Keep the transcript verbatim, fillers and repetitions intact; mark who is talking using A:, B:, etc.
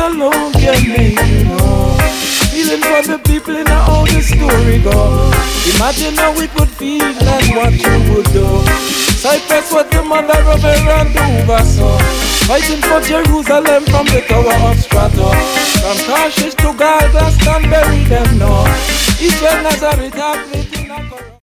A: alone can make you know. Feeling for the people in how the story go. Imagine how it would feel and what you would do. Cyprus was the mother of Iran to Uvaso. Fighting for Jerusalem from the tower of Strato. From Tarshish to Gaza, stand bury them now. Israel Nazareth,